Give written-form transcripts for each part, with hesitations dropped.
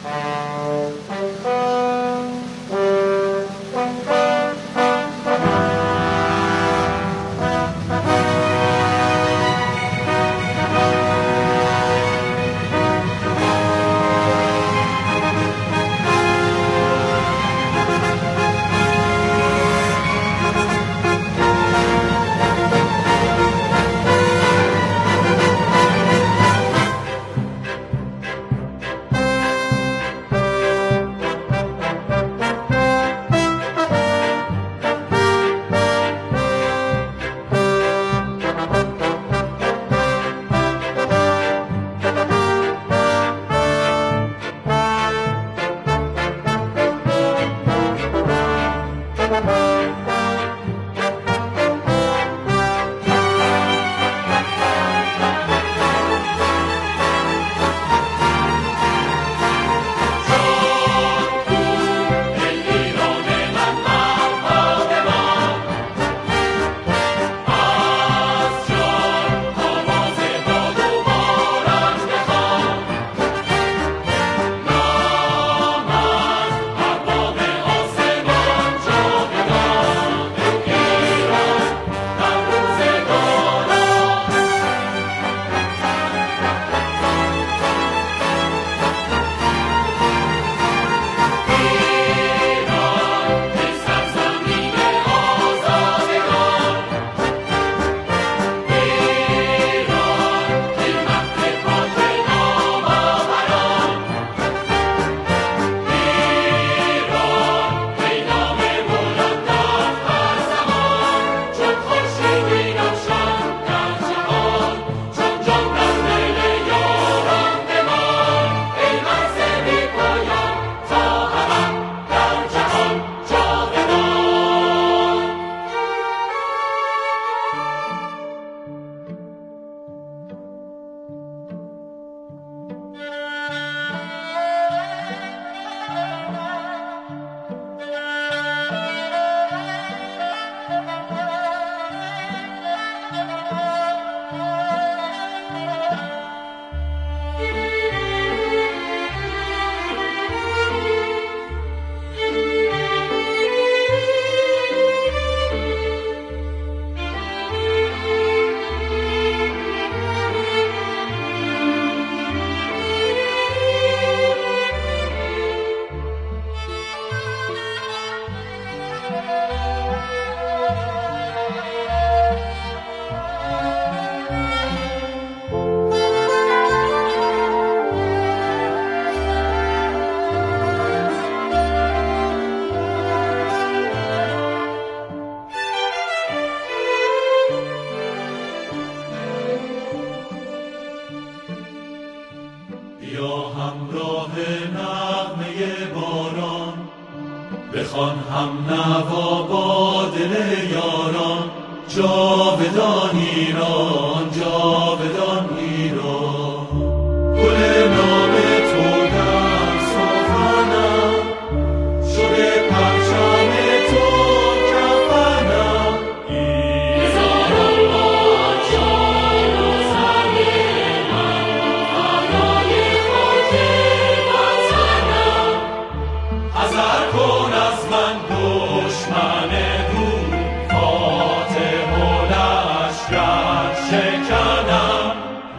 بخوان هم نوا با دل یاران، جاودان ایران، جاودان ایران. گل نام تو در سخنم، شده پرچم تو کفنم. هزاران بار جان و سنگ من فدای خاک وطنم. حذر کن از من دشمن دور، فاتح و لشکر شکنم.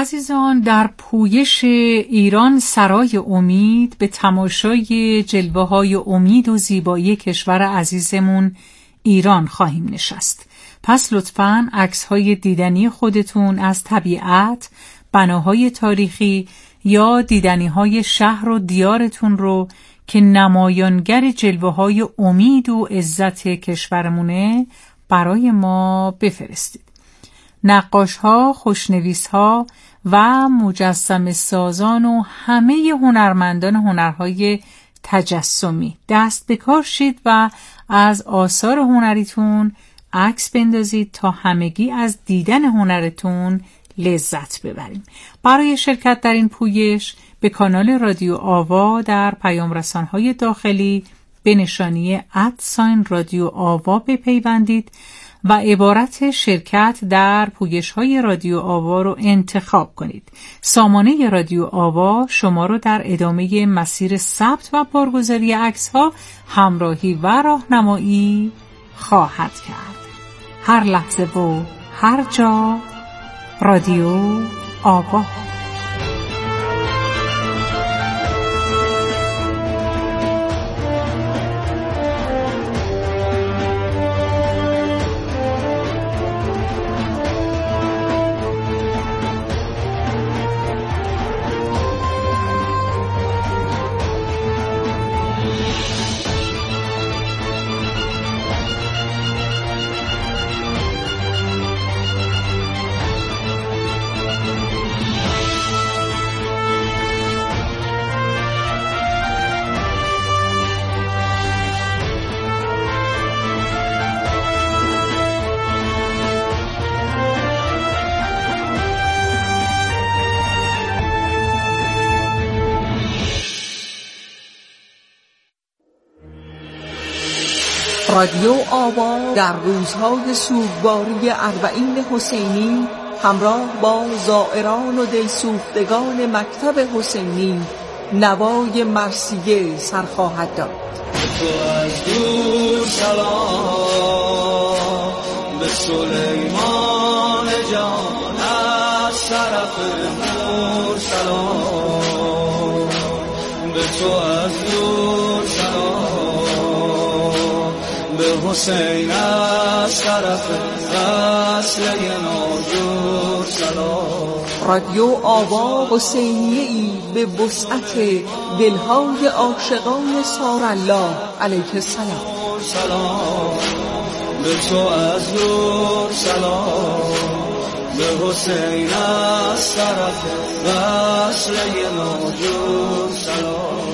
عزیزان، در پویش ایران سرای امید به تماشای جلوه‌های امید و زیبایی کشور عزیزمون ایران خواهیم نشست. پس لطفاً عکس‌های دیدنی خودتون از طبیعت، بناهای تاریخی یا دیدنی‌های شهر و دیارتون رو که نمایانگر جلوه‌های امید و عزت کشورمونه برای ما بفرستید. نقاش‌ها، خوشنویس‌ها و مجسمه سازان و همه هنرمندان هنرهای تجسمی دست به کار شید و از آثار هنریتون عکس بندازید تا همگی از دیدن هنرتون لذت ببریم. برای شرکت در این پویش به کانال رادیو آوا در پیام رسان‌های داخلی به نشانی @رادیو آوا بپیوندید و عبارت شرکت در پویش‌های رادیو آوا رو انتخاب کنید. سامانه رادیو آوا شما رو در ادامه مسیر ثبت و بارگذاری عکس‌ها همراهی و راهنمایی خواهد کرد. هر لحظه و هر جا رادیو آوا. رادیو آوا در روزهای سوگواری اربعین حسینی همراه با زائران و دلسوختگان مکتب حسینی نوای مرثیه سر خواهد داد. تو از دور سلام به سلیمان جان، از طرف نور سلام به تو از دور سلام، به حسین از طرف وصله ناجور سلام. رادیو آوا حسینیه‌ای به وسعت دلهای عاشقان سارالله علیه السلام. سلام به تو از دور سلام، به حسین از طرف وصله ناجور سلام.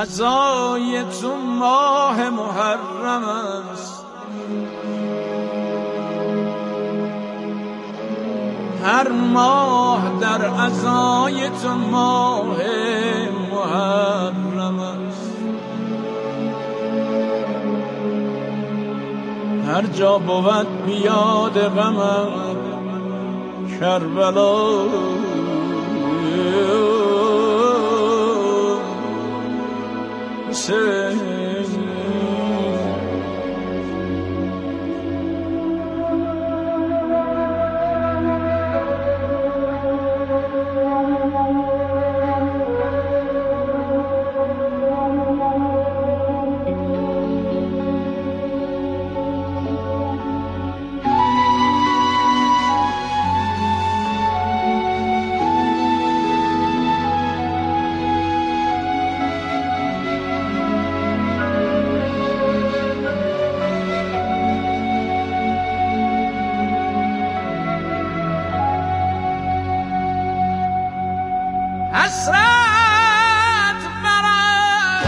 عزای تو ماه محرم است، هر ماه در عزای تو ماه محرم است. هر جا بود بیاد غمم کربلا، حسرت برم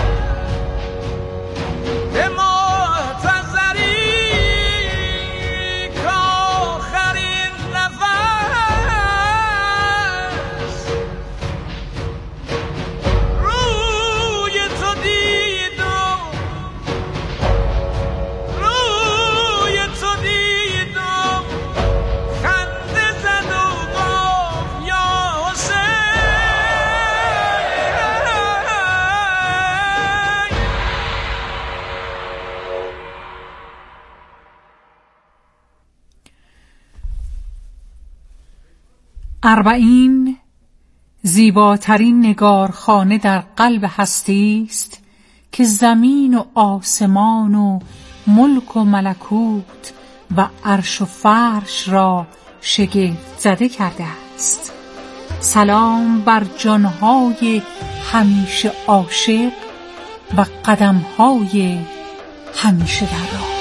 به منتظری که آخرین نفس روی تو دیدم، روی تو دیدم خنده زد و گفت یا حسین. 40 زیباترین نگارخانه در قلب هستی است که زمین و آسمان و ملک و ملکوت و عرش و فرش را شگفت زده کرده است. سلام بر جانهای همیشه عاشق و قدمهای همیشه در راه.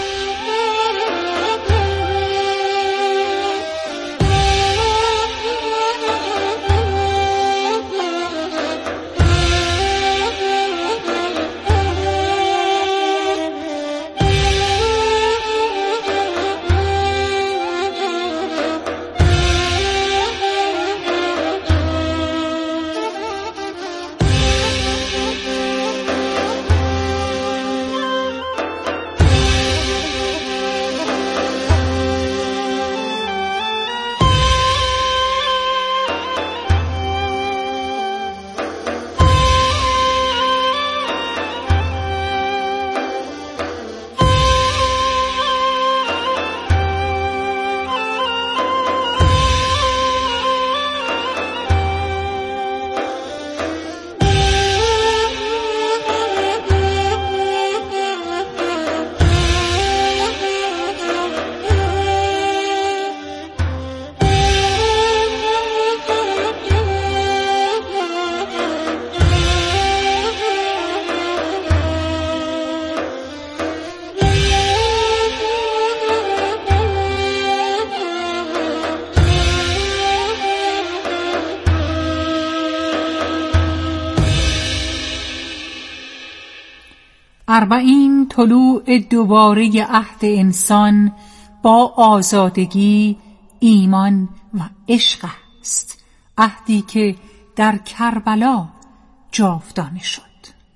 اربعین طلوع دوباره عهد انسان با آزادگی، ایمان و عشق است، عهدی که در کربلا جاودانه شد.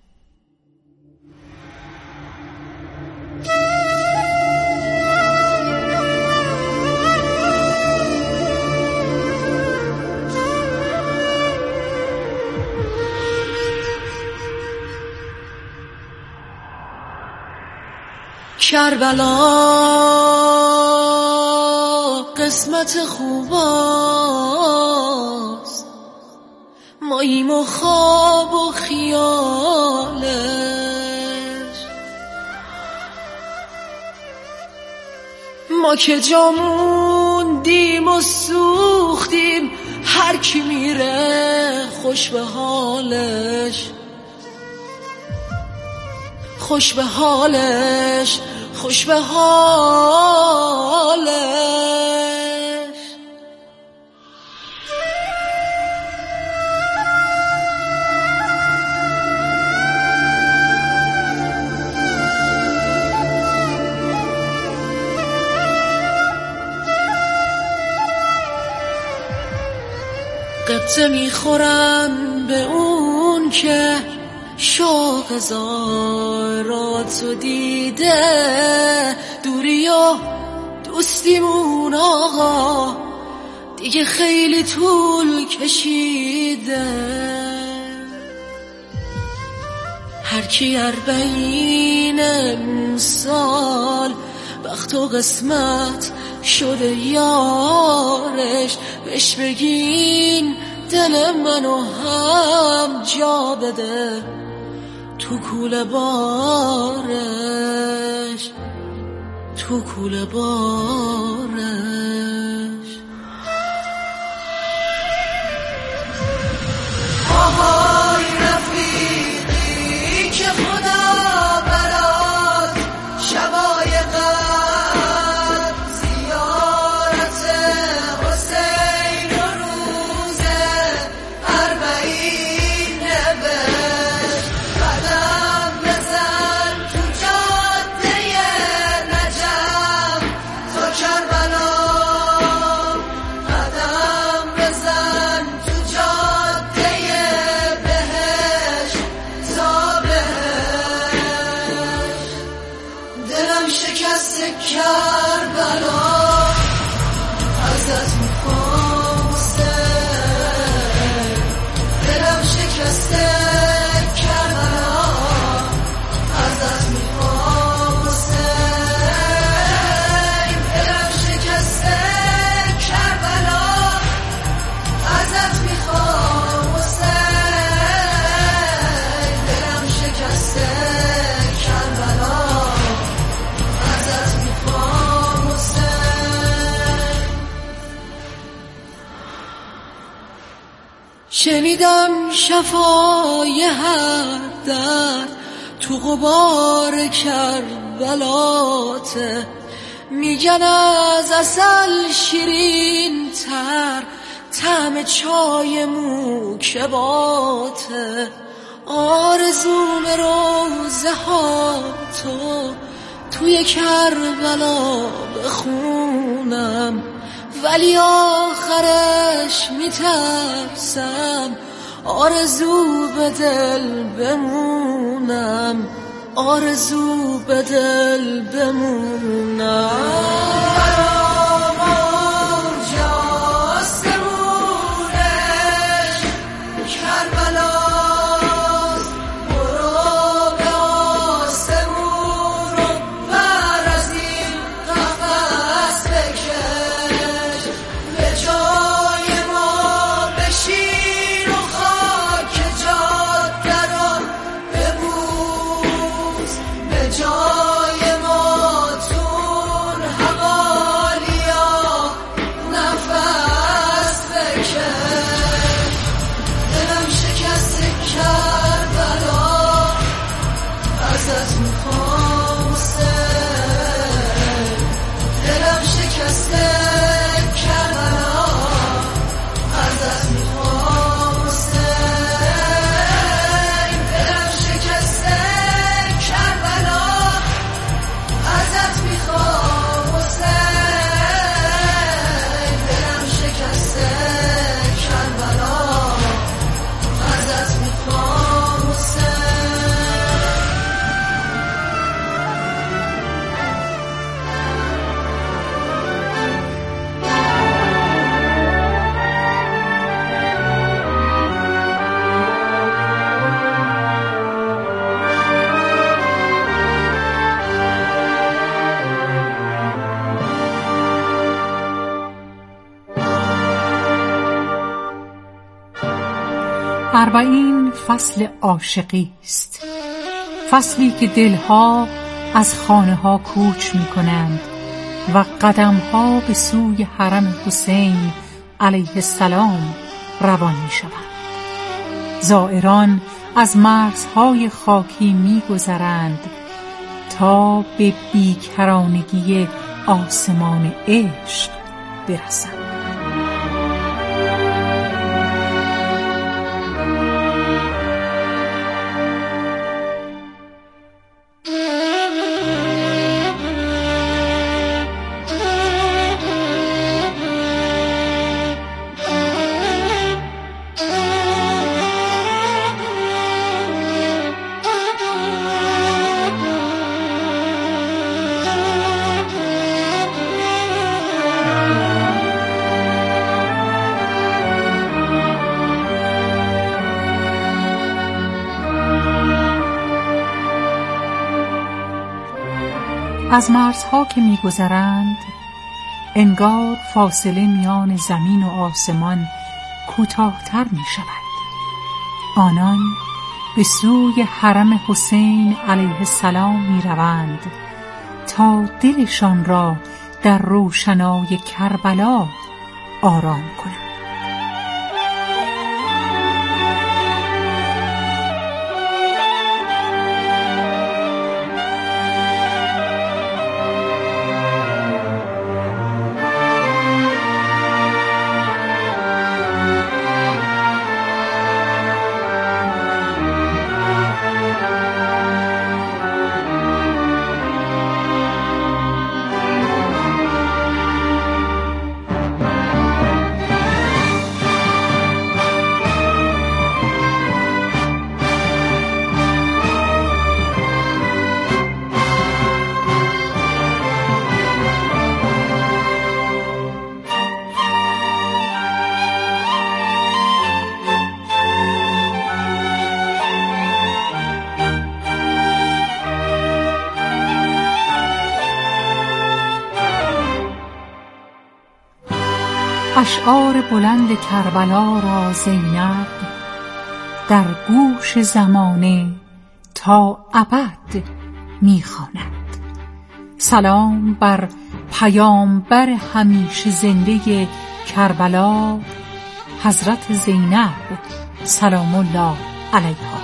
کربلا قسمت خوباست، ماییم و خواب و خیالش، ما که جاموندیم و سوختیم، هر کی میره خوش به حالش، خوش به حالش، خوش به حالش. قطعه میخورم به اون که شوق هزاراتو دیده، دوری و دوستیمون آقا دیگه خیلی طول کشیده. هر کی 40 امسال بخت و قسمت شده یارش، بهش بگین دل منو هم جا بده تو کوله بارش، تو کوله بارش. آهای رفیقی که خدا برات شبای قدر زیارت حسین و روز 40 نوشت. قدم بزن تو جاده نجف تا کربلا، قدم بزن تو جاده بهشت تا بهشت. دلم شکست کربلا ازت میخوام حسین، دلم شکست کربلا ازت میخوام حسین، دلم شکست کربلا ازت میخوام حسین، دلم شکست کربلا ازت میخوام حسین. شنیدم شفای هر درد تو غبار کربلاته، میگن از عسل شیرین تر طعم چای موکباته. آرزوم روزه ها تو توی کربلا بخونم، ولی آخرش میترسم آرزو به دل بمونم، آرزو به دل بمونم. برام اونجاست نمونش کربلاست، برو به آسمون و بر از این قفس بکش، به جای ما بشین و خاک جاده رو ببوس، به جای ما تون حوالیا نفس بکش. دلم شکست کربلا ازت میخوام حسین، دلم شکست کربلا ازت میخوام حسین، دلم شکست کربلا ازت میخوام حسین، دلم شکست کربلا ازت میخوام حسین. اربعین فصل عاشقی است، فصلی که دلها از خانه ها کوچ می کنند و قدم ها به سوی حرم حسین علیه السلام روان می شوند. زائران از مرزهای خاکی می گذرند تا به بیکرانگی آسمان عشق برسند. از مرزها که می‌گذرند انگار فاصله میان زمین و آسمان کوتاه‌تر می‌شود. آنان به سوی حرم حسین علیه السلام می‌روند تا دلشان را در روشنای کربلا آرام کنند. اشعار بلند کربلا را زینب در گوش زمانه تا ابد می‌خواند. سلام بر پیامبر همیشه زنده کربلا، حضرت زینب سلام الله علیها.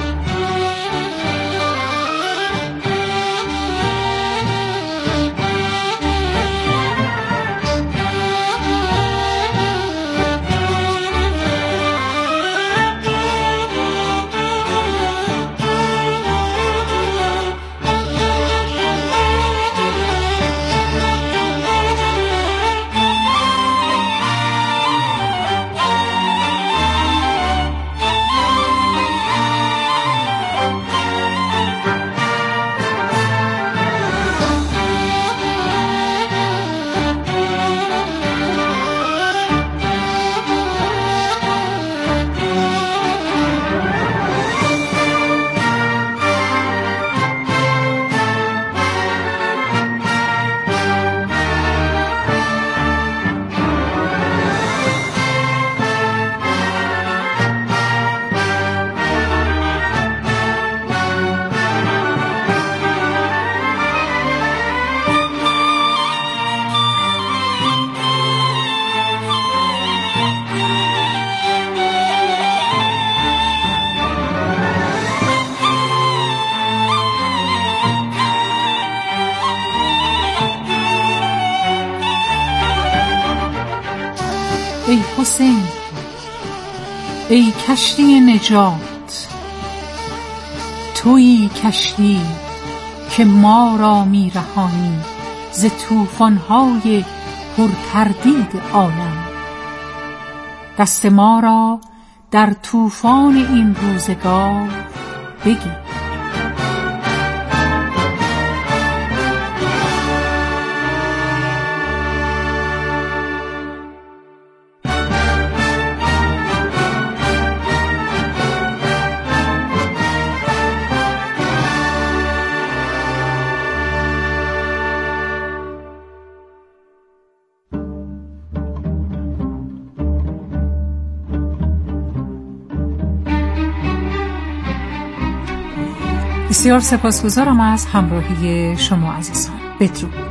ای حسین، ای کشتی نجات، تویی کشتی که ما را میرهانی ز طوفان‌های پرتردید عالم. دست ما را در طوفان این روزگار بگیر. بسیار سپاسگزارم از همراهی شما عزیزان. بدرود.